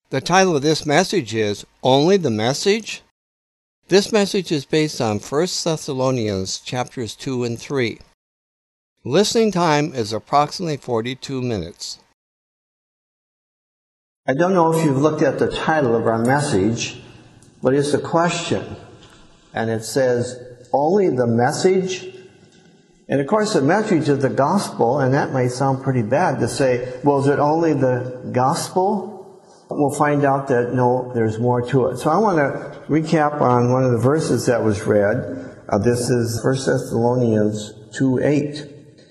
The title of this message is Only the Message? This message is based on 1 Thessalonians chapters 2 and 3. Listening time is approximately 42 minutes. I don't know if you've looked at the title of our message, but it's a question. And it says, only the message? And of course the message is the gospel, and that might sound pretty bad to say, well, is it only the gospel? We'll find out that no, there's more to it. So I want to recap on one of the verses that was read. This is 1 Thessalonians 2:8.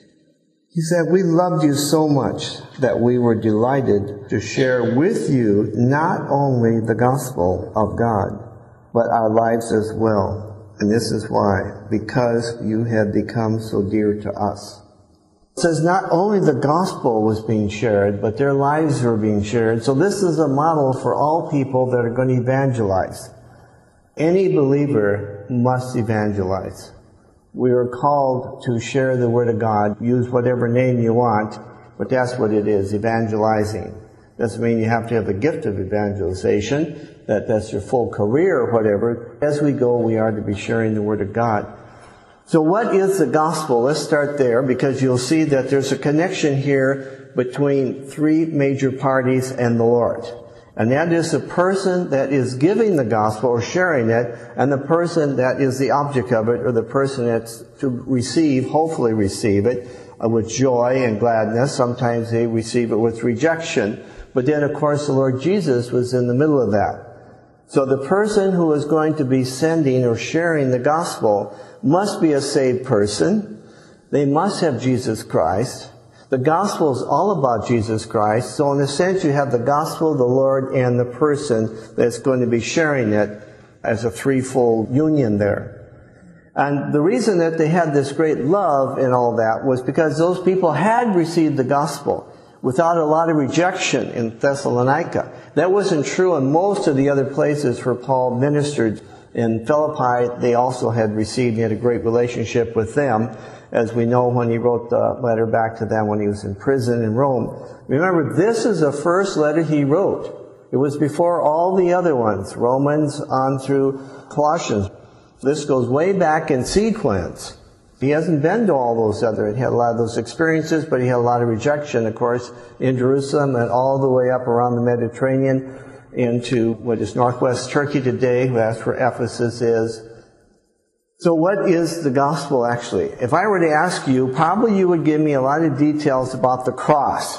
He said, we loved you so much that we were delighted to share with you not only the gospel of God, but our lives as well. And this is why, because you have become so dear to us. It says not only the gospel was being shared, but their lives were being shared. So this is a model for all people that are going to evangelize. Any believer must evangelize. We are called to share the Word of God. Use whatever name you want, but that's what it is, evangelizing. Doesn't mean you have to have the gift of evangelization, that's your full career or whatever. As we go, we are to be sharing the Word of God. So what is the gospel? Let's start there, because you'll see that there's a connection here between three major parties and the Lord. And that is the person that is giving the gospel or sharing it, and the person that is the object of it, or the person that's to receive, hopefully receive it, with joy and gladness. Sometimes they receive it with rejection. But then, of course, the Lord Jesus was in the middle of that. So the person who is going to be sending or sharing the gospel must be a saved person. They must have Jesus Christ. The gospel is all about Jesus Christ. So in a sense, you have the gospel, the Lord, and the person that's going to be sharing it as a threefold union there. And the reason that they had this great love and all that was because those people had received the gospel without a lot of rejection in Thessalonica. That wasn't true in most of the other places where Paul ministered. In Philippi, they also had received, he had a great relationship with them, as we know when he wrote the letter back to them when he was in prison in Rome. Remember, this is the first letter he wrote. It was before all the other ones, Romans on through Colossians. This goes way back in sequence. He hasn't been to all those other, he had a lot of those experiences, but he had a lot of rejection, of course, in Jerusalem and all the way up around the Mediterranean into what is northwest Turkey today. That's where Ephesus is. So what is the gospel actually? If I were to ask you, probably you would give me a lot of details about the cross.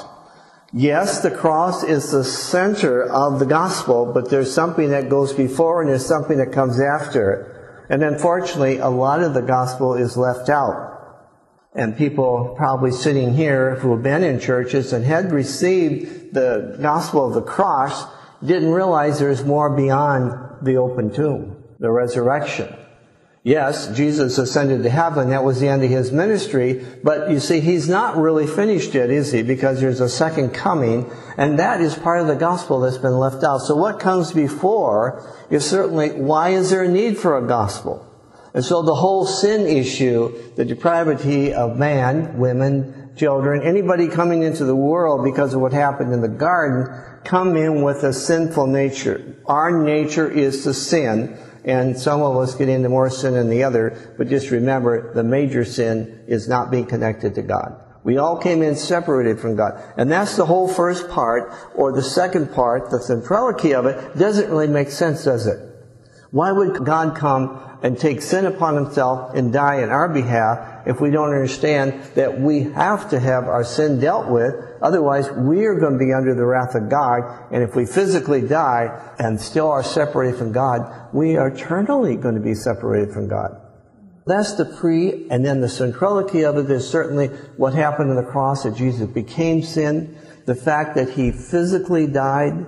Yes, the cross is the center of the gospel, but there's something that goes before and there's something that comes after. And unfortunately, a lot of the gospel is left out. And people probably sitting here who have been in churches and had received the gospel of the cross didn't realize there's more beyond the open tomb, the resurrection. Yes, Jesus ascended to heaven. That was the end of his ministry. But you see, he's not really finished yet, is he? Because there's a second coming. And that is part of the gospel that's been left out. So what comes before is certainly, why is there a need for a gospel? And so the whole sin issue, the depravity of man, women, children, anybody coming into the world because of what happened in the garden, come in with a sinful nature. Our nature is to sin. And some of us get into more sin than the other, but just remember, the major sin is not being connected to God. We all came in separated from God. And that's the whole first part, or the second part, the centrality of it, doesn't really make sense, does it? Why would God come and take sin upon himself and die in our behalf if we don't understand that we have to have our sin dealt with? Otherwise, we are going to be under the wrath of God. And if we physically die and still are separated from God, we are eternally going to be separated from God. That's the pre, and then the centrality of it is certainly what happened on the cross, that Jesus became sin. The fact that he physically died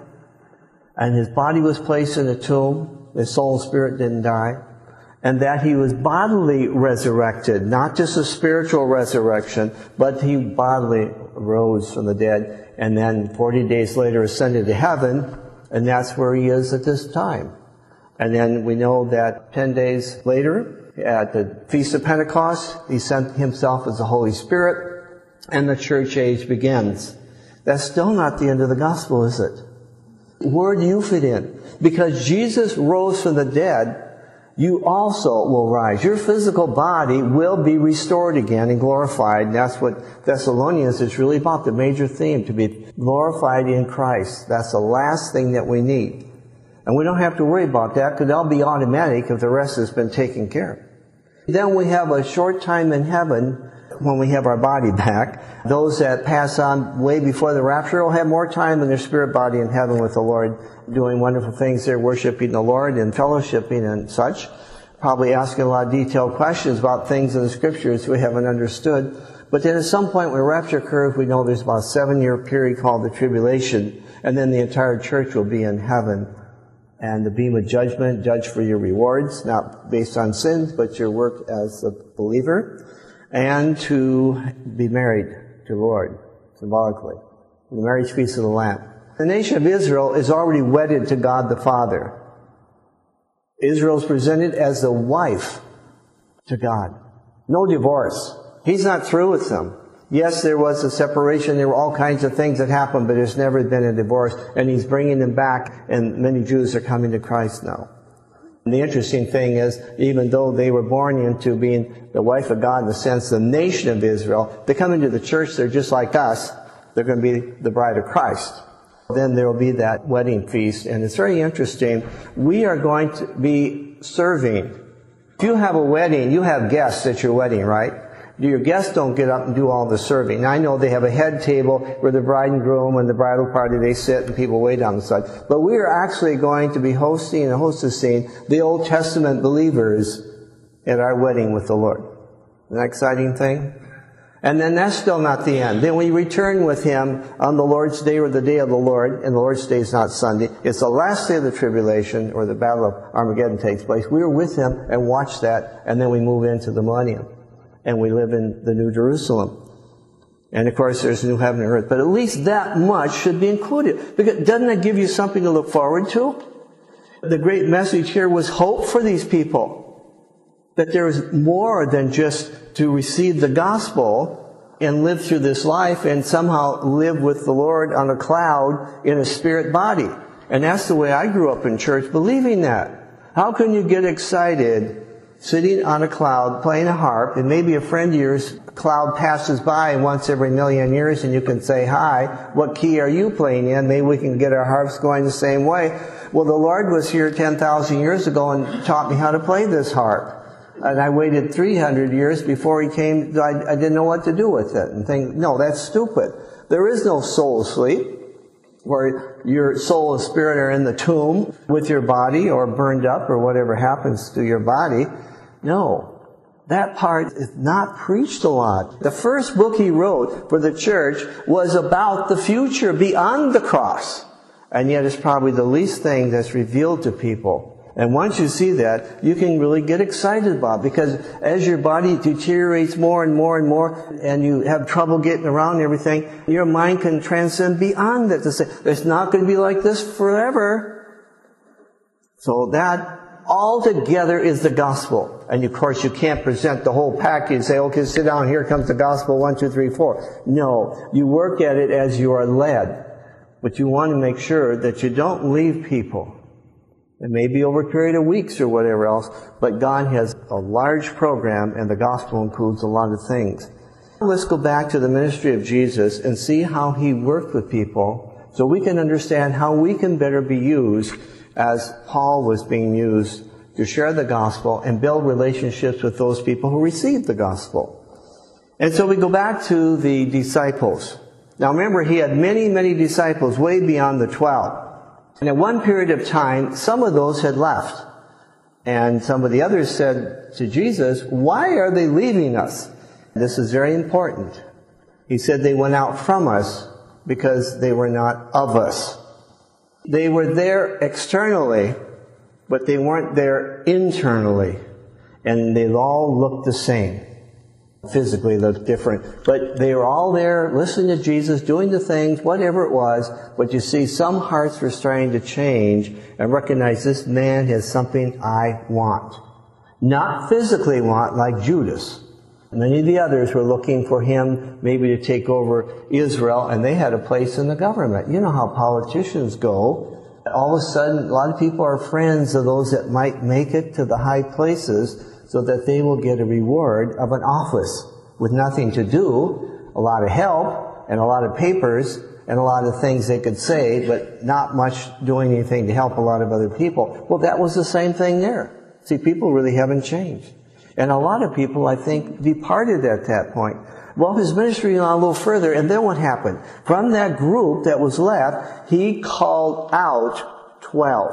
and his body was placed in a tomb, his soul and spirit didn't die. And that he was bodily resurrected, not just a spiritual resurrection, but he bodily rose from the dead, and then 40 days later ascended to heaven, and that's where he is at this time. And then we know that 10 days later, at the Feast of Pentecost, he sent himself as the Holy Spirit, and the church age begins. That's still not the end of the gospel, is it? Where do you fit in? Because Jesus rose from the dead, you also will rise. Your physical body will be restored again and glorified. And that's what Thessalonians is really about, the major theme, to be glorified in Christ. That's the last thing that we need. And we don't have to worry about that because that'll be automatic if the rest has been taken care of. Then we have a short time in heaven when we have our body back. Those that pass on way before the rapture will have more time in their spirit body in heaven with the Lord, doing wonderful things there, worshiping the Lord and fellowshipping and such. Probably asking a lot of detailed questions about things in the Scriptures we haven't understood. But then at some point when the rapture occurs, we know there's about a 7-year period called the tribulation, and then the entire church will be in heaven. And the beam of judgment, judge for your rewards, not based on sins, but your work as a believer. And to be married to the Lord, symbolically. The marriage feast of the Lamb. The nation of Israel is already wedded to God the Father. Israel is presented as the wife to God. No divorce. He's not through with them. Yes, there was a separation. There were all kinds of things that happened, but there's never been a divorce. And He's bringing them back, and many Jews are coming to Christ now. And the interesting thing is, even though they were born into being the wife of God in the sense the nation of Israel, they come into the church, they're just like us. They're going to be the bride of Christ. Then there will be that wedding feast. And it's very interesting. We are going to be serving. If you have a wedding, you have guests at your wedding, right? Your guests don't get up and do all the serving. Now, I know they have a head table where the bride and groom and the bridal party, they sit and people wait on the side. But we are actually going to be hosting and hostessing the Old Testament believers at our wedding with the Lord. Isn't that an exciting thing? And then that's still not the end. Then we return with Him on the Lord's Day or the day of the Lord. And the Lord's Day is not Sunday. It's the last day of the tribulation or the battle of Armageddon takes place. We are with Him and watch that. And then we move into the millennium. And we live in the New Jerusalem. And of course there's new heaven and earth. But at least that much should be included. Because doesn't that give you something to look forward to? The great message here was hope for these people. That there is more than just to receive the gospel and live through this life and somehow live with the Lord on a cloud in a spirit body. And that's the way I grew up in church, believing that. How can you get excited sitting on a cloud, playing a harp, and maybe a friend of yours, cloud passes by once every million years and you can say, hi, what key are you playing in? Maybe we can get our harps going the same way. Well, the Lord was here 10,000 years ago and taught me how to play this harp. And I waited 300 years before He came. I didn't know what to do with it. And think, no, that's stupid. There is no soul sleep, where your soul and spirit are in the tomb with your body or burned up or whatever happens to your body. No, that part is not preached a lot. The first book He wrote for the church was about the future beyond the cross. And yet it's probably the least thing that's revealed to people. And once you see that, you can really get excited about it. Because as your body deteriorates more and more and more, and you have trouble getting around and everything, your mind can transcend beyond that to say, it's not going to be like this forever. So that altogether is the gospel. And of course you can't present the whole package and say, okay, sit down, here comes the gospel, 1, 2, 3, 4. No, you work at it as you are led. But you want to make sure that you don't leave people. It may be over a period of weeks or whatever else, but God has a large program and the gospel includes a lot of things. Let's go back to the ministry of Jesus and see how He worked with people so we can understand how we can better be used as Paul was being used to share the gospel and build relationships with those people who received the gospel. And so we go back to the disciples. Now remember, He had many, many disciples way beyond the 12. And at one period of time, some of those had left. And some of the others said to Jesus, why are they leaving us? This is very important. He said they went out from us because they were not of us. They were there externally, but they weren't there internally. And they all looked the same. Physically looked different. But they were all there listening to Jesus, doing the things, whatever it was. But you see, some hearts were starting to change and recognize this man has something I want. Not physically want, like Judas. Many of the others were looking for him maybe to take over Israel, and they had a place in the government. You know how politicians go. All of a sudden, a lot of people are friends of those that might make it to the high places so that they will get a reward of an office with nothing to do, a lot of help, and a lot of papers, and a lot of things they could say, but not much doing anything to help a lot of other people. Well, that was the same thing there. See, people really haven't changed. And a lot of people, I think, departed at that point. Well, his ministry went on a little further, and then what happened? From that group that was left, he called out 12.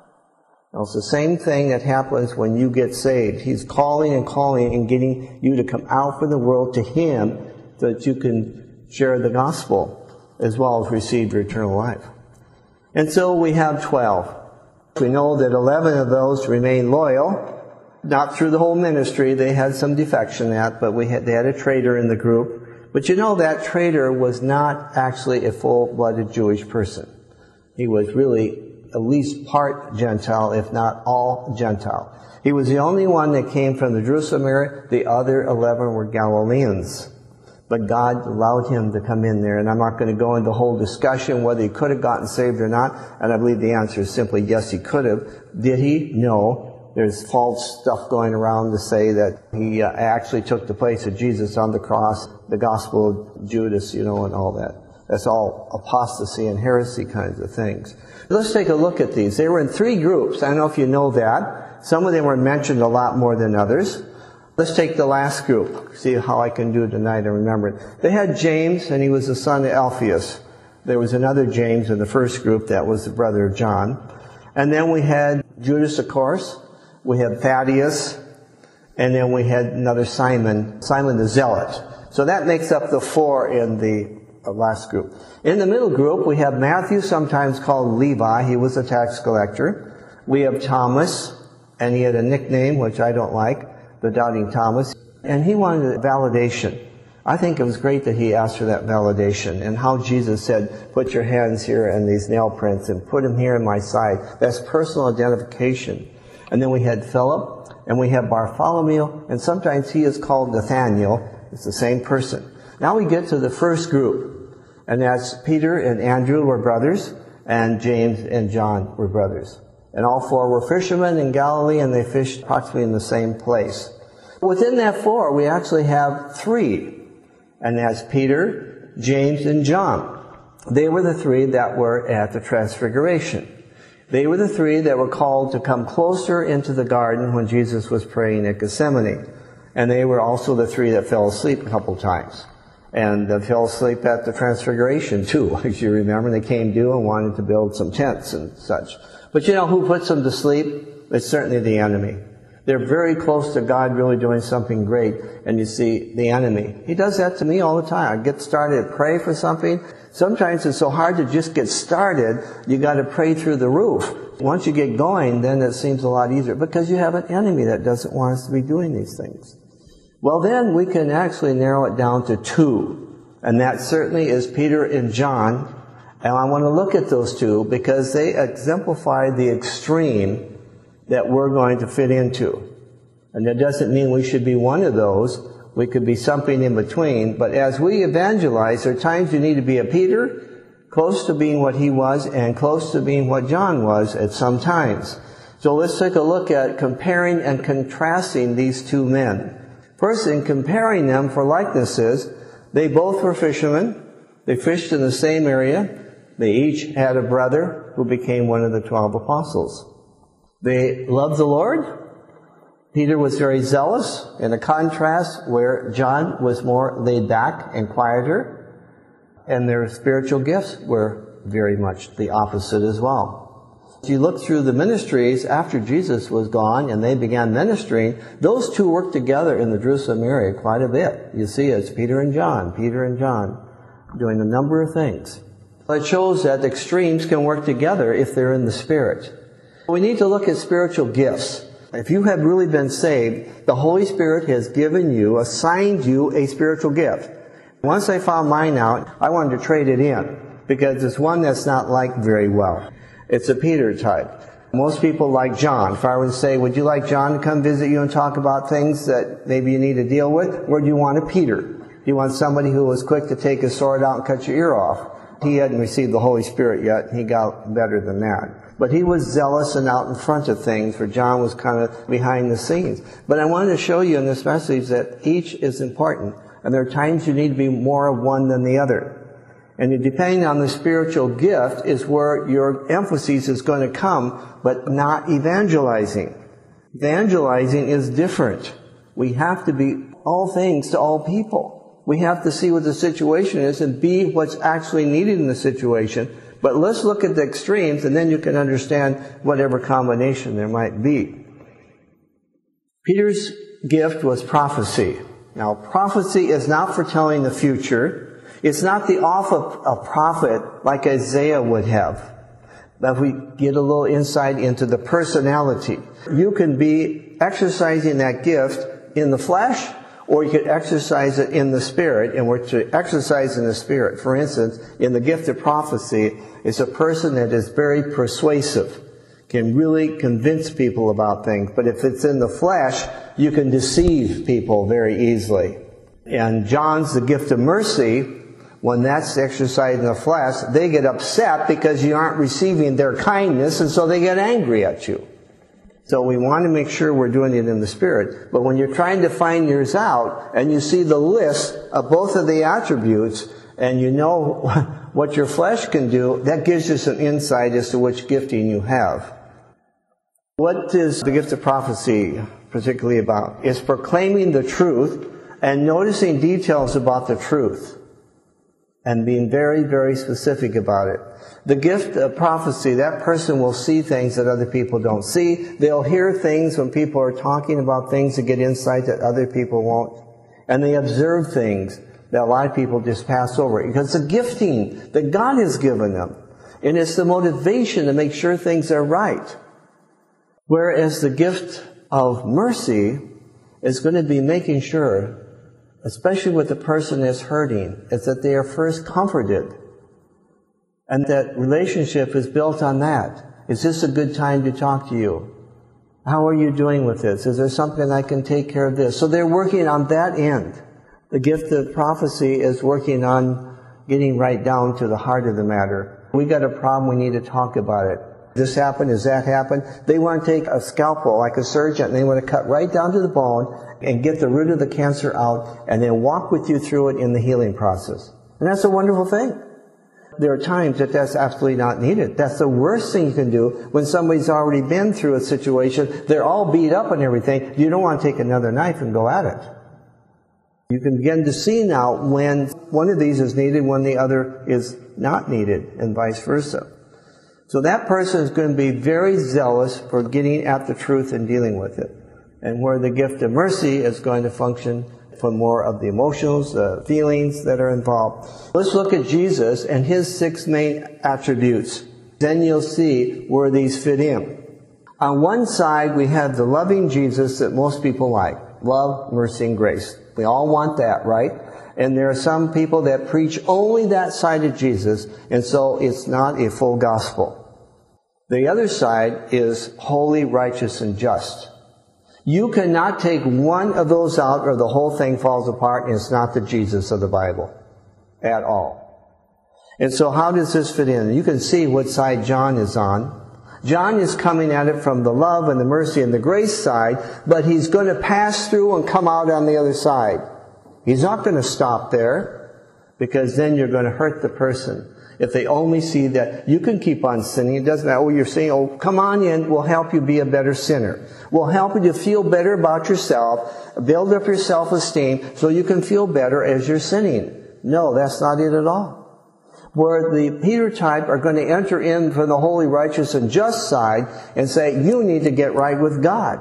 Now, it's the same thing that happens when you get saved. He's calling and getting you to come out from the world to him so that you can share the gospel as well as receive your eternal life. And so we have 12. We know that 11 of those remained loyal. Not through the whole ministry. They had some defection at, but they had a traitor in the group. But you know, that traitor was not actually a full-blooded Jewish person. He was really at least part Gentile, if not all Gentile. He was the only one that came from the Jerusalem area. The other 11 were Galileans. But God allowed him to come in there. And I'm not going to go into the whole discussion whether he could have gotten saved or not. And I believe the answer is simply yes, he could have. Did he? No. There's false stuff going around to say that he actually took the place of Jesus on the cross, the gospel of Judas, and all that. That's all apostasy and heresy kinds of things. Let's take a look at these. They were in 3 groups. I don't know if you know that. Some of them were mentioned a lot more than others. Let's take the last group. See how I can do it tonight and remember it. They had James, and he was the son of Alphaeus. There was another James in the first group that was the brother of John. And then we had Judas, of course. We had Thaddeus, and then we had another Simon the Zealot. So that makes up the 4 in the last group. In the middle group, we have Matthew, sometimes called Levi. He was a tax collector. We have Thomas, and he had a nickname, which I don't like, the Doubting Thomas. And he wanted a validation. I think it was great that he asked for that validation, and how Jesus said, put your hands here and these nail prints, and put them here in my side. That's personal identification. And then we had Philip, and we have Bartholomew, and sometimes he is called Nathaniel. It's the same person. Now we get to the first group, and that's Peter and Andrew were brothers, and James and John were brothers. And all 4 were fishermen in Galilee, and they fished approximately in the same place. Within that 4, we actually have 3, and that's Peter, James, and John. They were the 3 that were at the Transfiguration. They were the 3 that were called to come closer into the garden when Jesus was praying at Gethsemane. And they were also the 3 that fell asleep a couple times. And they fell asleep at the Transfiguration too, as you remember. They came due and wanted to build some tents and such. But you know who puts them to sleep? It's certainly the enemy. They're very close to God really doing something great. And you see, the enemy. He does that to me all the time. I get started to pray for something. Sometimes it's so hard to just get started, you got to pray through the roof. Once you get going, then it seems a lot easier because you have an enemy that doesn't want us to be doing these things. Well, then we can actually narrow it down to 2. And that certainly is Peter and John. And I want to look at those 2 because they exemplify the extreme that we're going to fit into. And that doesn't mean we should be one of those. We could be something in between. But as we evangelize, there are times you need to be a Peter, close to being what he was, and close to being what John was at some times. So let's take a look at comparing and contrasting these 2 men. First, in comparing them for likenesses, they both were fishermen. They fished in the same area. They each had a brother who became one of the 12 apostles. They loved the Lord. Peter was very zealous, in a contrast where John was more laid back and quieter, and their spiritual gifts were very much the opposite as well. If you look through the ministries after Jesus was gone and they began ministering, those 2 worked together in the Jerusalem area quite a bit. You see, it's Peter and John doing a number of things. It shows that extremes can work together if they're in the Spirit. We need to look at spiritual gifts. If you have really been saved, the Holy Spirit has assigned you a spiritual gift. Once I found mine out, I wanted to trade it in because it's one that's not liked very well. It's a Peter type. Most people like John. If I were to say, would you like John to come visit you and talk about things that maybe you need to deal with? Or do you want a Peter? Do you want somebody who was quick to take his sword out and cut your ear off? He hadn't received the Holy Spirit yet. He got better than that. But he was zealous and out in front of things, where John was kind of behind the scenes. But I wanted to show you in this message that each is important. And there are times you need to be more of one than the other. And depending on the spiritual gift is where your emphasis is going to come, but not evangelizing. Evangelizing is different. We have to be all things to all people. We have to see what the situation is and be what's actually needed in the situation. But let's look at the extremes, and then you can understand whatever combination there might be. Peter's gift was prophecy. Now, prophecy is not for telling the future. It's not the office of a prophet like Isaiah would have. But we get a little insight into the personality. You can be exercising that gift in the flesh, or you could exercise it in the Spirit, and we're to exercise in the Spirit. For instance, in the gift of prophecy, it's a person that is very persuasive, can really convince people about things. But if it's in the flesh, you can deceive people very easily. And John's the gift of mercy. When that's exercised in the flesh, they get upset because you aren't receiving their kindness, and so they get angry at you. So we want to make sure we're doing it in the Spirit. But when you're trying to find yours out, and you see the list of both of the attributes, and you know what your flesh can do, that gives you some insight as to which gifting you have. What is the gift of prophecy particularly about? It's proclaiming the truth and noticing details about the truth, and being very, very specific about it. The gift of prophecy, that person will see things that other people don't see. They'll hear things when people are talking about things to get insight that other people won't. And they observe things that a lot of people just pass over. Because it's a gifting that God has given them. And it's the motivation to make sure things are right. Whereas the gift of mercy is going to be making sure, especially with the person that's hurting, is that they are first comforted. And that relationship is built on that. Is this a good time to talk to you? How are you doing with this? Is there something I can take care of this? So they're working on that end. The gift of prophecy is working on getting right down to the heart of the matter. We got a problem, we need to talk about it. This happened, does that happen? They want to take a scalpel like a surgeon, and they want to cut right down to the bone and get the root of the cancer out, and then walk with you through it in the healing process. And that's a wonderful thing. There are times that that's absolutely not needed. That's the worst thing you can do when somebody's already been through a situation. They're all beat up and everything. You don't want to take another knife and go at it. You can begin to see now when one of these is needed, when the other is not needed, and vice versa. So that person is going to be very zealous for getting at the truth and dealing with it. And where the gift of mercy is going to function for more of the emotions, the feelings that are involved. Let's look at Jesus and his 6 main attributes. Then you'll see where these fit in. On one side, we have the loving Jesus that most people like. Love, mercy, and grace. We all want that, right? And there are some people that preach only that side of Jesus, and so it's not a full gospel. The other side is holy, righteous, and just. You cannot take one of those out or the whole thing falls apart, and it's not the Jesus of the Bible at all. And so how does this fit in? You can see what side John is on. John is coming at it from the love and the mercy and the grace side, but he's going to pass through and come out on the other side. He's not going to stop there, because then you're going to hurt the person. If they only see that you can keep on sinning, it doesn't matter. Oh, you're saying, oh, come on in, we'll help you be a better sinner. We'll help you to feel better about yourself, build up your self-esteem, so you can feel better as you're sinning. No, that's not it at all. Where the Peter type are going to enter in from the holy, righteous, and just side and say, you need to get right with God.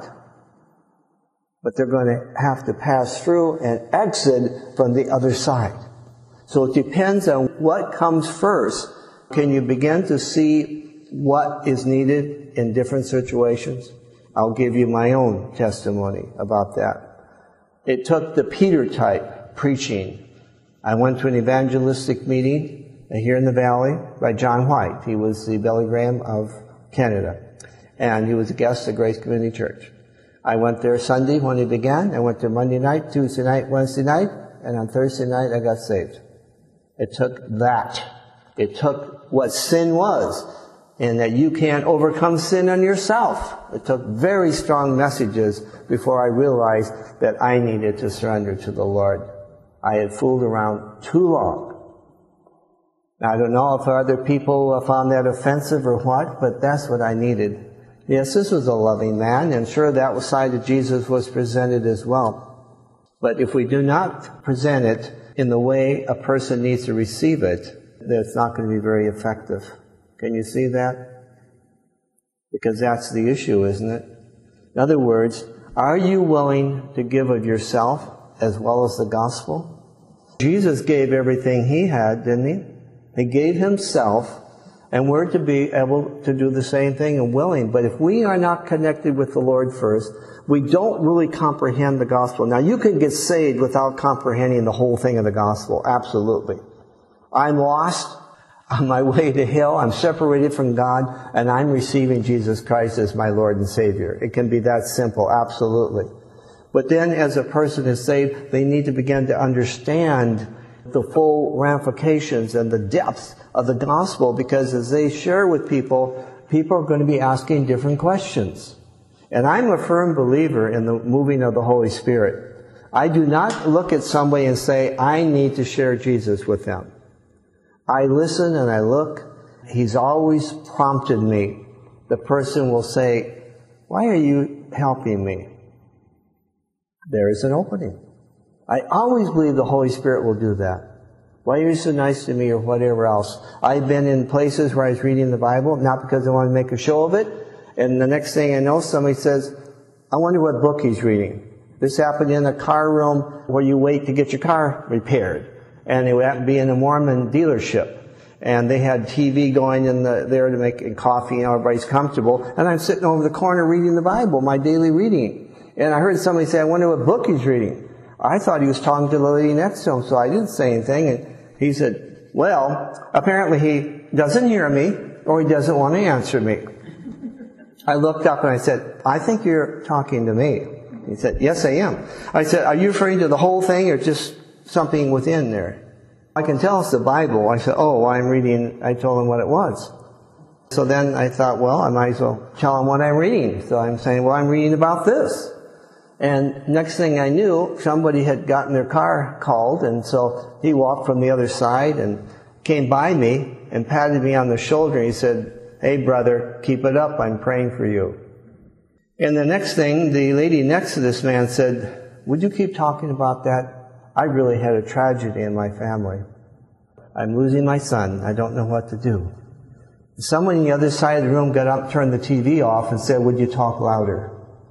But they're going to have to pass through and exit from the other side. So it depends on what comes first. Can you begin to see what is needed in different situations? I'll give you my own testimony about that. It took the Peter type preaching. I went to an evangelistic meeting here in the Valley by John White. He was the Billy Graham of Canada. And he was a guest at Grace Community Church. I went there Sunday when he began. I went there Monday night, Tuesday night, Wednesday night, and on Thursday night I got saved. It took that. It took what sin was, and that you can't overcome sin on yourself. It took very strong messages before I realized that I needed to surrender to the Lord. I had fooled around too long. Now, I don't know if other people found that offensive or what, but that's what I needed. Yes, this was a loving man, and sure, that side of Jesus was presented as well. But if we do not present it in the way a person needs to receive it, then it's not going to be very effective. Can you see that? Because that's the issue, isn't it? In other words, are you willing to give of yourself as well as the gospel? Jesus gave everything he had, didn't he? He gave himself, and we're to be able to do the same thing and willing. But if we are not connected with the Lord first, we don't really comprehend the gospel. Now, you can get saved without comprehending the whole thing of the gospel. Absolutely. I'm lost on my way to hell. I'm separated from God, and I'm receiving Jesus Christ as my Lord and Savior. It can be that simple. Absolutely. But then, as a person is saved, they need to begin to understand the full ramifications and the depth of the gospel, because as they share with people, people are going to be asking different questions. And I'm a firm believer in the moving of the Holy Spirit. I do not look at somebody and say, I need to share Jesus with them. I listen and I look. He's always prompted me. The person will say, why are you helping me? There is an opening. I always believe the Holy Spirit will do that. Why are you so nice to me, or whatever else? I've been in places where I was reading the Bible, not because I want to make a show of it, and the next thing I know, somebody says, I wonder what book he's reading. This happened in a car room where you wait to get your car repaired. And it happened to be in a Mormon dealership. And they had TV going in there to make coffee, and everybody's comfortable. And I'm sitting over the corner reading the Bible, my daily reading. And I heard somebody say, I wonder what book he's reading. I thought he was talking to the lady next to him, so I didn't say anything. And he said, well, apparently he doesn't hear me, or he doesn't want to answer me. I looked up and I said, I think you're talking to me. He said, yes, I am. I said, are you referring to the whole thing or just something within there? I can tell it's the Bible. I said, oh, I'm reading. I told him what it was. So then I thought, well, I might as well tell him what I'm reading. So I'm saying, well, I'm reading about this. And next thing I knew, somebody had gotten their car called, and so he walked from the other side and came by me and patted me on the shoulder, and he said, hey, brother, keep it up. I'm praying for you. And the next thing, the lady next to this man said, would you keep talking about that? I really had a tragedy in my family. I'm losing my son. I don't know what to do. Someone on the other side of the room got up, turned the TV off, and said, would you talk louder?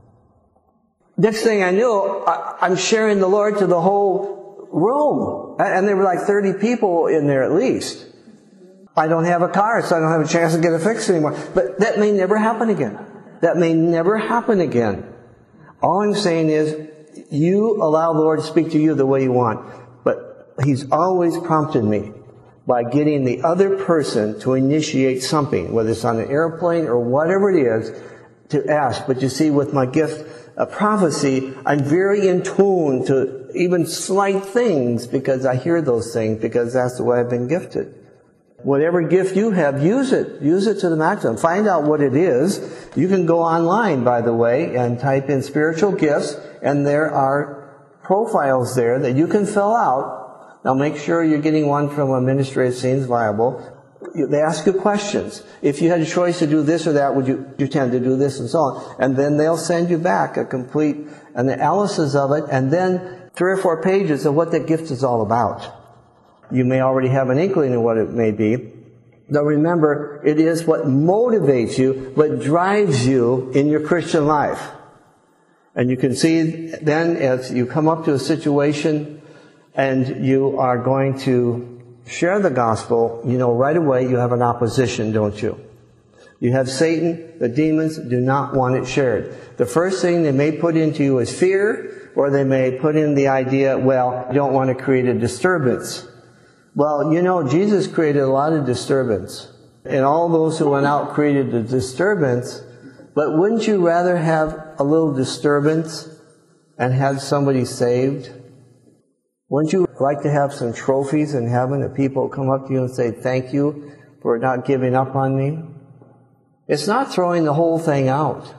Next thing I knew, I'm sharing the Lord to the whole room. And there were like 30 people in there at least. I don't have a car, so I don't have a chance to get it fixed anymore. But that may never happen again. That may never happen again. All I'm saying is, you allow the Lord to speak to you the way you want. But He's always prompted me by getting the other person to initiate something, whether it's on an airplane or whatever it is, to ask. But you see, with my gift of prophecy, I'm very in tune to even slight things, because I hear those things, because that's the way I've been gifted. Whatever gift you have, use it. Use it to the maximum. Find out what it is. You can go online, by the way, and type in spiritual gifts, and there are profiles there that you can fill out. Now make sure you're getting one from a ministry that seems viable. They ask you questions. If you had a choice to do this or that, would you tend to do this, and so on? And then they'll send you back a complete analysis of it, and then 3 or 4 pages of what that gift is all about. You may already have an inkling of what it may be. Now remember, it is what motivates you, what drives you in your Christian life. And you can see then, as you come up to a situation and you are going to share the gospel, you know right away you have an opposition, don't you? You have Satan, the demons do not want it shared. The first thing they may put into you is fear, or they may put in the idea, well, you don't want to create a disturbance. Well, you know, Jesus created a lot of disturbance. And all those who went out created a disturbance. But wouldn't you rather have a little disturbance and have somebody saved? Wouldn't you like to have some trophies in heaven that people come up to you and say, thank you for not giving up on me? It's not throwing the whole thing out.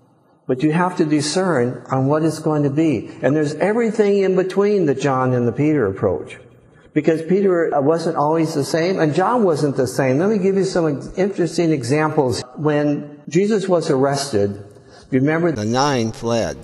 But you have to discern on what it's going to be. And there's everything in between the John and the Peter approach. Because Peter wasn't always the same, and John wasn't the same. Let me give you some interesting examples. When Jesus was arrested, remember The 9 fled.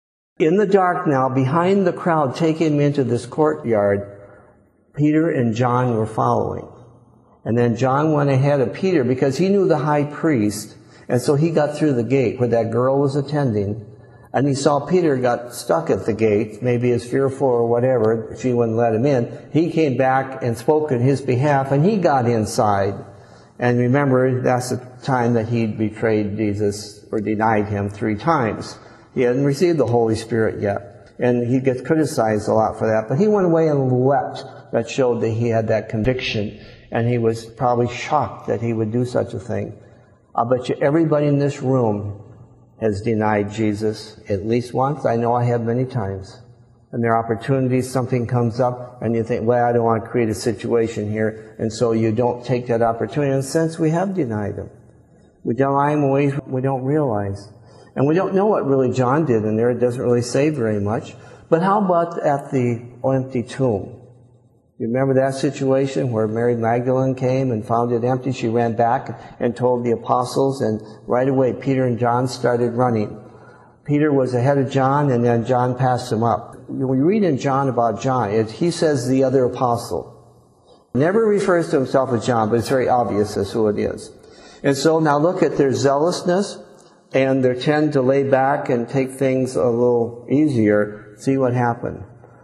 in the dark now, behind the crowd, taking him into this courtyard, Peter and John were following. And then John went ahead of Peter because he knew the high priest, and so he got through the gate where that girl was attending, and he saw Peter got stuck at the gate, maybe as fearful or whatever, she wouldn't let him in. He came back and spoke on his behalf, and he got inside. And remember, that's the time that he betrayed Jesus or denied him 3 times. He hadn't received the Holy Spirit yet. And he gets criticized a lot for that. But he went away and wept. That showed that he had that conviction. And he was probably shocked that he would do such a thing. I bet you everybody in this room has denied Jesus at least once. I know I have many times. And there are opportunities, something comes up, and you think, well, I don't want to create a situation here. And so you don't take that opportunity. In a sense, we have denied him. We deny him in ways we don't realize. And we don't know what really John did in there. It doesn't really say very much. But how about at the empty tomb? You remember that situation where Mary Magdalene came and found it empty? She ran back and told the apostles, and right away Peter and John started running. Peter was ahead of John, and then John passed him up. When you read in John about John, he says the other apostle. Never refers to himself as John, but it's very obvious as who it is. And so now look at their zealousness and their tend to lay back and take things a little easier. See what happened.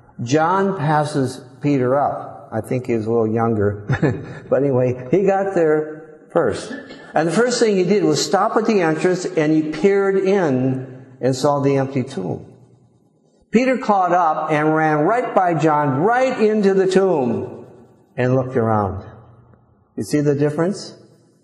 John passes Peter up. I think he was a little younger. But anyway, he got there first. And the first thing he did was stop at the entrance, and he peered in and saw the empty tomb. Peter caught up and ran right by John, right into the tomb, and looked around. You see the difference?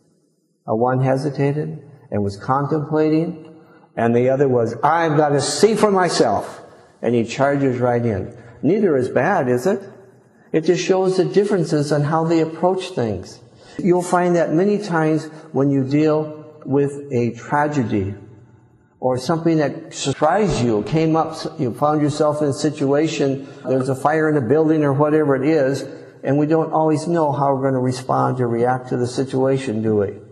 One hesitated and was contemplating, and the other was, I've got to see for myself. And he charges right in. Neither is bad, is it? It just shows the differences on how they approach things. You'll find that many times when you deal with a tragedy or something that surprised you, came up, you found yourself in a situation, there's a fire in a building or whatever it is, and we don't always know how we're going to respond or react to the situation, do we?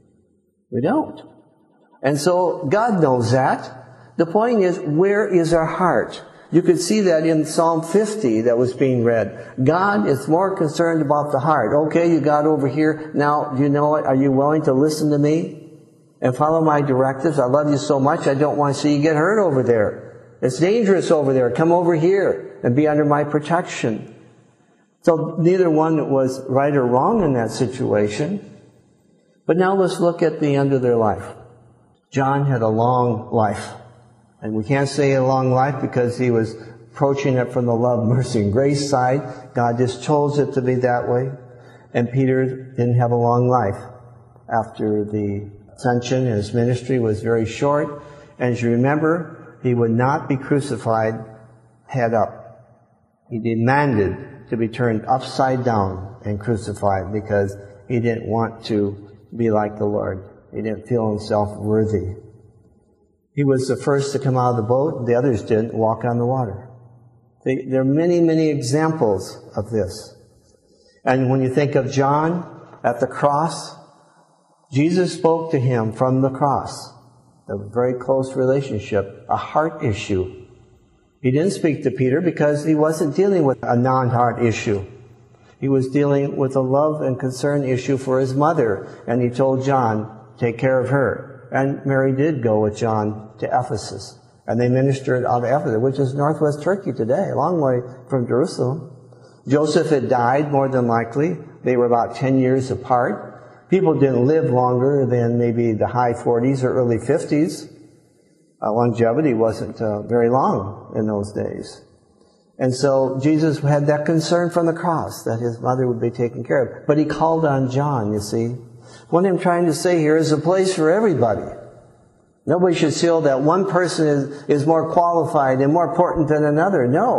We don't. And so God knows that. The point is, where is our heart? You could see that in Psalm 50 that was being read. God is more concerned about the heart. Okay, you got over here. Now, you know what? Are you willing to listen to me and follow my directives? I love you so much, I don't want to see you get hurt over there. It's dangerous over there. Come over here and be under my protection. So neither one was right or wrong in that situation. But now let's look at the end of their life. John had a long life. And we can't say a long life because he was approaching it from the love, mercy, and grace side. God just chose it to be that way. And Peter didn't have a long life. After the ascension, his ministry was very short. And as you remember, he would not be crucified head up. He demanded to be turned upside down and crucified because he didn't want to be like the Lord. He didn't feel himself worthy. He was the first to come out of the boat. The others didn't walk on the water. There are many, many examples of this. And when you think of John at the cross, Jesus spoke to him from the cross. A very close relationship, a heart issue. He didn't speak to Peter because he wasn't dealing with a non-heart issue. He was dealing with a love and concern issue for his mother. And he told John, take care of her. And Mary did go with John to Ephesus. And they ministered out of Ephesus, which is northwest Turkey today, a long way from Jerusalem. Joseph had died, more than likely. They were about 10 years apart. People didn't live longer than maybe the high 40s or early 50s. Longevity wasn't very long in those days. And so Jesus had that concern from the cross that his mother would be taken care of. But he called on John, you see. What I'm trying to say here is a place for everybody. Nobody should feel that one person is more qualified and more important than another. No.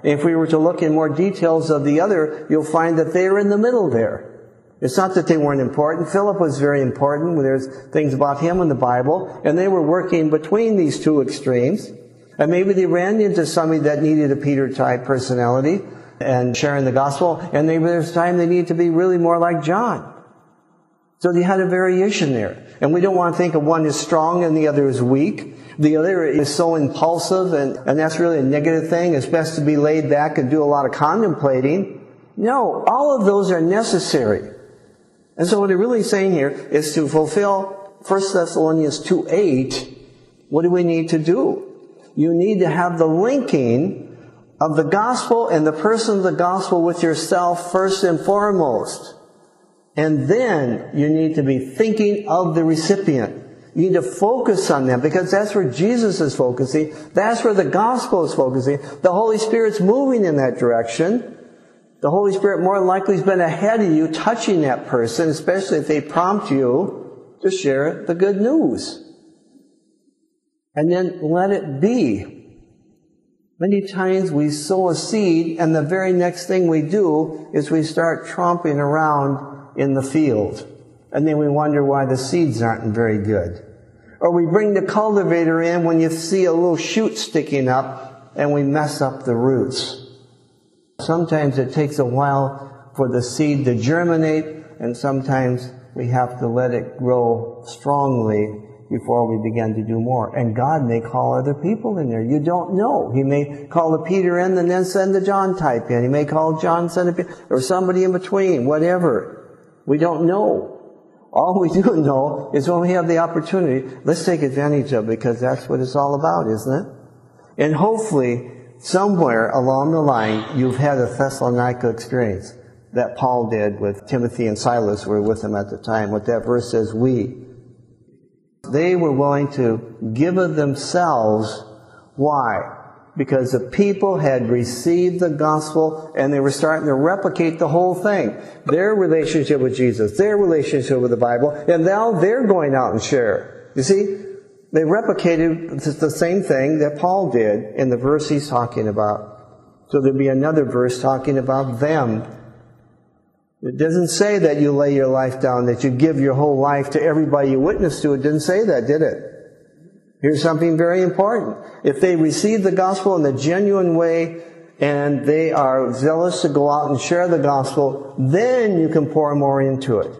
And if we were to look in more details of the other, you'll find that they are in the middle there. It's not that they weren't important. Philip was very important. There's things about him in the Bible. And they were working between these two extremes. And maybe they ran into somebody that needed a Peter-type personality and sharing the gospel. And maybe there's time they need to be really more like John. So they had a variation there. And we don't want to think of one as strong and the other as weak. The other is so impulsive, and that's really a negative thing. It's best to be laid back and do a lot of contemplating. No, all of those are necessary. And so what they're really saying here is to fulfill 1 Thessalonians 2:8, what do we need to do? You need to have the linking of the gospel and the person of the gospel with yourself first and foremost. And then you need to be thinking of the recipient. You need to focus on them, because that's where Jesus is focusing. That's where the gospel is focusing. The Holy Spirit's moving in that direction. The Holy Spirit more likely has been ahead of you, touching that person, especially if they prompt you to share the good news. And then let it be. Many times we sow a seed, and the very next thing we do is we start tromping around in the field. And then we wonder why the seeds aren't very good. Or we bring the cultivator in when you see a little shoot sticking up, and we mess up the roots. Sometimes it takes a while for the seed to germinate, and sometimes we have to let it grow strongly before we begin to do more. And God may call other people in there. You don't know. He may call a Peter in and then send the John type in. He may call John, send a Peter, or somebody in between, whatever. We don't know. All we do know is when we have the opportunity, let's take advantage of it, because that's what it's all about, isn't it? And hopefully, somewhere along the line, you've had a Thessalonica experience that Paul did with Timothy and Silas, who were with him at the time. What that verse says, we. They were willing to give of themselves. Why? Because the people had received the gospel, and they were starting to replicate the whole thing. Their relationship with Jesus, their relationship with the Bible, and now they're going out and share. You see, they replicated the same thing that Paul did in the verse he's talking about. So there'd be another verse talking about them. It doesn't say that you lay your life down, that you give your whole life to everybody you witness to. It didn't say that, did it? Here's something very important. If they receive the gospel in the genuine way, and they are zealous to go out and share the gospel, then you can pour more into it.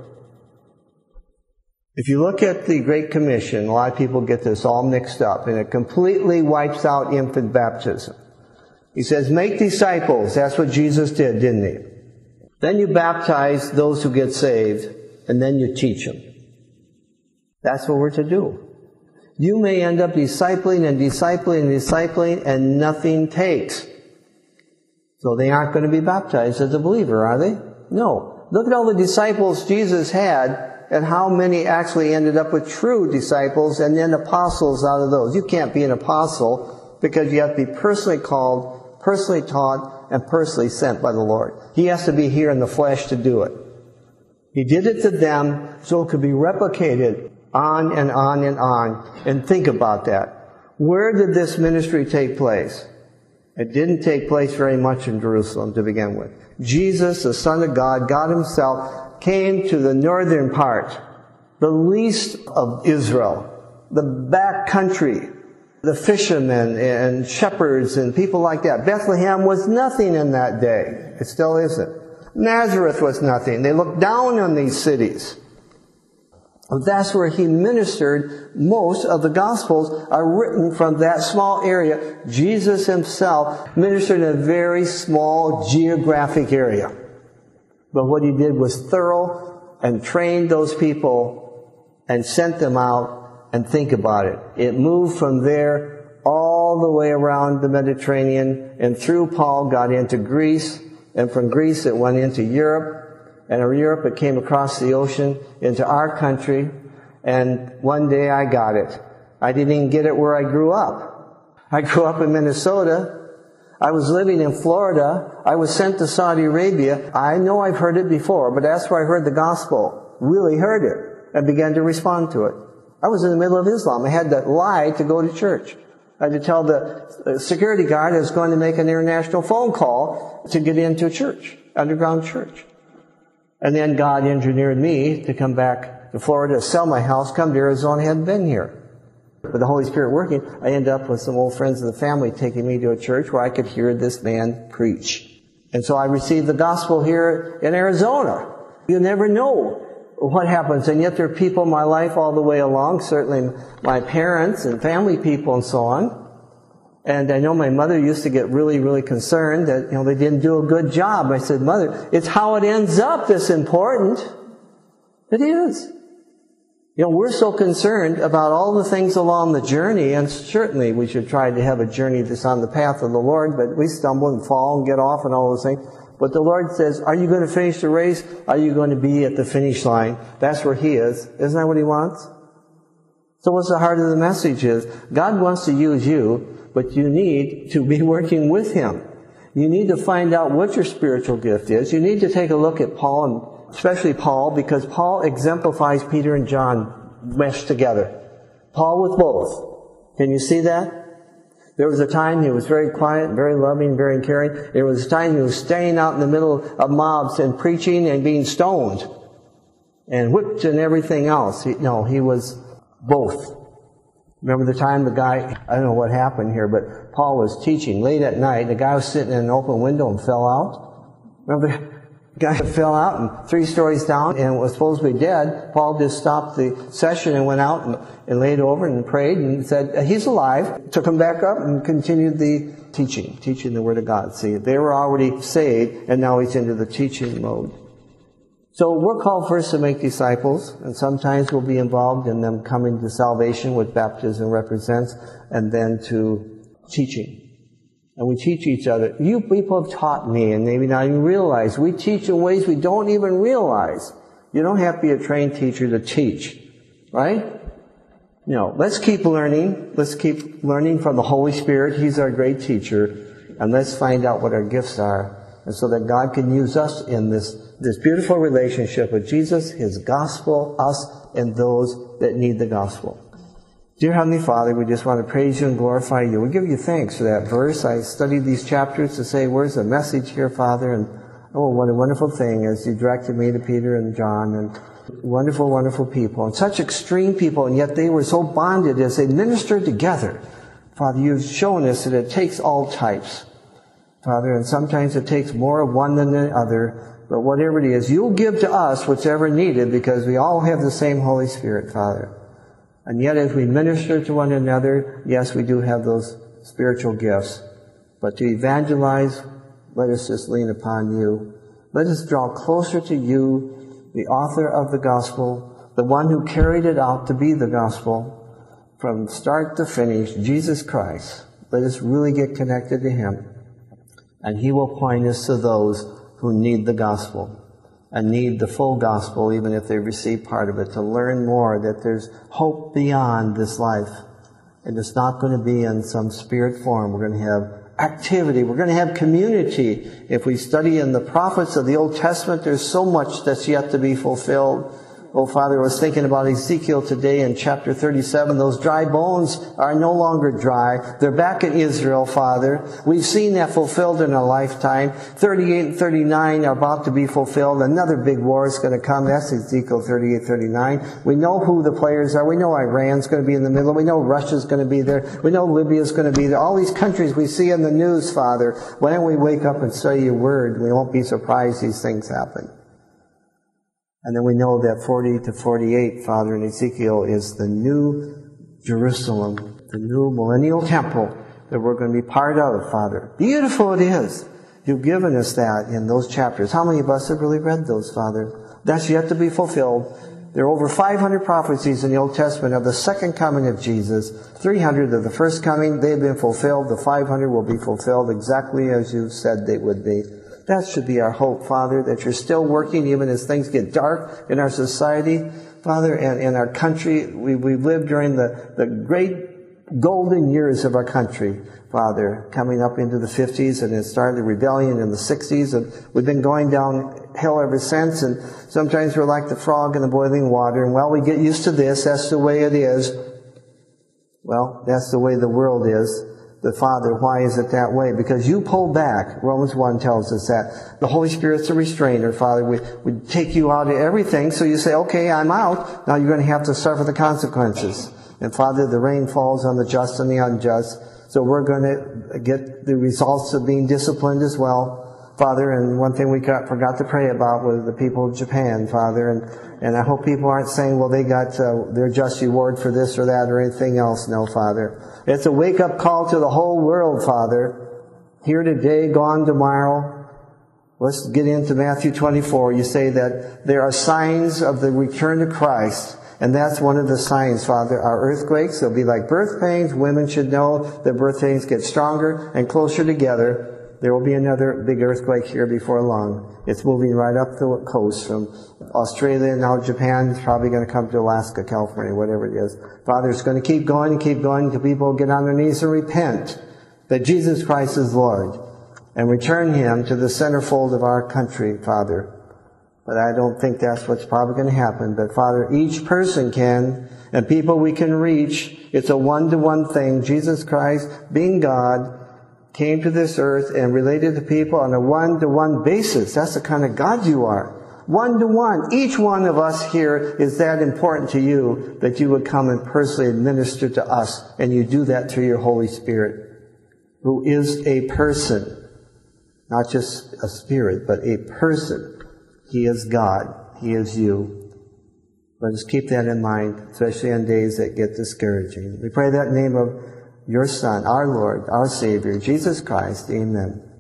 If you look at the Great Commission, a lot of people get this all mixed up, and it completely wipes out infant baptism. He says, make disciples. That's what Jesus did, didn't he? Then you baptize those who get saved, and then you teach them. That's what we're to do. You may end up discipling and discipling and discipling, and nothing takes. So they aren't going to be baptized as a believer, are they? No. Look at all the disciples Jesus had, and how many actually ended up with true disciples and then apostles out of those. You can't be an apostle because you have to be personally called, personally taught, and personally sent by the Lord. He has to be here in the flesh to do it. He did it to them so it could be replicated on and on and on. And think about that. Where did this ministry take place? It didn't take place very much in Jerusalem to begin with. Jesus, the Son of God, God Himself, came to the northern part, the least of Israel, the back country, the fishermen and shepherds and people like that. Bethlehem was nothing in that day. It still isn't. Nazareth was nothing. They looked down on these cities. That's where He ministered. Most of the Gospels are written from that small area. Jesus Himself ministered in a very small geographic area. But what He did was thorough and trained those people and sent them out. And think about it. It moved from there all the way around the Mediterranean, and through Paul got into Greece, and from Greece it went into Europe, and in Europe it came across the ocean into our country, and one day I got it. I didn't even get it where I grew up. I grew up in Minnesota. I was living in Florida. I was sent to Saudi Arabia. I know I've heard it before, but that's where I heard the gospel. Really heard it and began to respond to it. I was in the middle of Islam. I had to lie to go to church. I had to tell the security guard I was going to make an international phone call to get into a church, underground church. And then God engineered me to come back to Florida, sell my house, come to Arizona, I hadn't been here. With the Holy Spirit working, I ended up with some old friends of the family taking me to a church where I could hear this man preach. And so I received the gospel here in Arizona. You never know what happens, and yet there are people in my life all the way along, certainly my parents and family people and so on. And I know my mother used to get really, really concerned that, they didn't do a good job. I said, Mother, it's how it ends up that's important. It is. We're so concerned about all the things along the journey, and certainly we should try to have a journey that's on the path of the Lord, but we stumble and fall and get off and all those things. But the Lord says, are you going to finish the race? Are you going to be at the finish line? That's where He is. Isn't that what He wants? So what's the heart of the message is, God wants to use you, but you need to be working with Him. You need to find out what your spiritual gift is. You need to take a look at Paul, and especially Paul, because Paul exemplifies Peter and John meshed together. Paul with both. Can you see that? There was a time he was very quiet, very loving, very caring. There was a time he was staying out in the middle of mobs and preaching and being stoned and whipped and everything else. He was both. Remember the time the guy, I don't know what happened here, but Paul was teaching late at night. The guy was sitting in an open window and fell out. Remember the guy fell out and 3 stories down and was supposed to be dead. Paul just stopped the session and went out and laid over and prayed and said, he's alive. Took him back up and continued the teaching the Word of God. See, they were already saved and now he's into the teaching mode. So we're called first to make disciples, and sometimes we'll be involved in them coming to salvation, which baptism represents, and then to teaching. And we teach each other. You people have taught me, and maybe not even realize. We teach in ways we don't even realize. You don't have to be a trained teacher to teach, right? Let's keep learning. Let's keep learning from the Holy Spirit. He's our great teacher. And let's find out what our gifts are, and so that God can use us in this beautiful relationship with Jesus, His gospel, us, and those that need the gospel. Dear Heavenly Father, we just want to praise You and glorify You. We give You thanks for that verse. I studied these chapters to say, where's the message here, Father? And oh, what a wonderful thing as You directed me to Peter and John, and wonderful, wonderful people, and such extreme people, and yet they were so bonded as they ministered together. Father, You've shown us that it takes all types, Father, and sometimes it takes more of one than the other. But whatever it is, You'll give to us whatever needed, because we all have the same Holy Spirit, Father. And yet as we minister to one another, yes, we do have those spiritual gifts. But to evangelize, let us just lean upon You. Let us draw closer to You, the author of the gospel, the one who carried it out to be the gospel, from start to finish, Jesus Christ. Let us really get connected to Him. And He will point us to those who need the gospel and need the full gospel, even if they receive part of it, to learn more that there's hope beyond this life. And it's not going to be in some spirit form. We're going to have activity. We're going to have community. If we study in the prophets of the Old Testament, there's so much that's yet to be fulfilled. Oh, Father, I was thinking about Ezekiel today in chapter 37. Those dry bones are no longer dry. They're back in Israel, Father. We've seen that fulfilled in our lifetime. 38 and 39 are about to be fulfilled. Another big war is going to come. That's Ezekiel 38, 39. We know who the players are. We know Iran's going to be in the middle. We know Russia's going to be there. We know Libya's going to be there. All these countries we see in the news, Father. Why don't we wake up and study Your Word? We won't be surprised these things happen. And then we know that 40 to 48, Father, in Ezekiel is the new Jerusalem, the new millennial temple that we're going to be part of, Father. Beautiful it is. You've given us that in those chapters. How many of us have really read those, Father? That's yet to be fulfilled. There are over 500 prophecies in the Old Testament of the second coming of Jesus. 300 of the first coming, they've been fulfilled. The 500 will be fulfilled exactly as you said they would be. That should be our hope, Father, that You're still working even as things get dark in our society, Father, and in our country. We lived during the great golden years of our country, Father, coming up into the 50s, and it started the rebellion in the 60s, and we've been going downhill ever since, and sometimes we're like the frog in the boiling water, and well, we get used to this, that's the way it is. Well, that's the way the world is. The Father, why is it that way? Because you pull back. Romans 1 tells us that. The Holy Spirit's a restrainer, Father. We take you out of everything, so you say, okay, I'm out. Now you're going to have to suffer the consequences. And Father, the rain falls on the just and the unjust. So we're going to get the results of being disciplined as well, Father. And one thing we forgot to pray about was the people of Japan, Father. And I hope people aren't saying, well, they got their just reward for this or that or anything else. No, Father. It's a wake-up call to the whole world, Father. Here today, gone tomorrow. Let's get into Matthew 24. You say that there are signs of the return of Christ. And that's one of the signs, Father, are earthquakes. They'll be like birth pains. Women should know that birth pains get stronger and closer together. There will be another big earthquake here before long. It's moving right up the coast from Australia, now Japan. It's probably going to come to Alaska, California, whatever it is. Father, it's going to keep going and keep going until people get on their knees and repent that Jesus Christ is Lord and return Him to the centerfold of our country, Father. But I don't think that's what's probably going to happen. But Father, each person can, and people we can reach. It's a one-to-one thing. Jesus Christ, being God, came to this earth and related to people on a one-to-one basis. That's the kind of God you are. One-to-one. Each one of us here is that important to you that you would come and personally administer to us. And you do that through your Holy Spirit, who is a person. Not just a spirit, but a person. He is God. He is you. Let us keep that in mind, especially on days that get discouraging. We pray that in the name of your Son, our Lord, our Savior, Jesus Christ. Amen.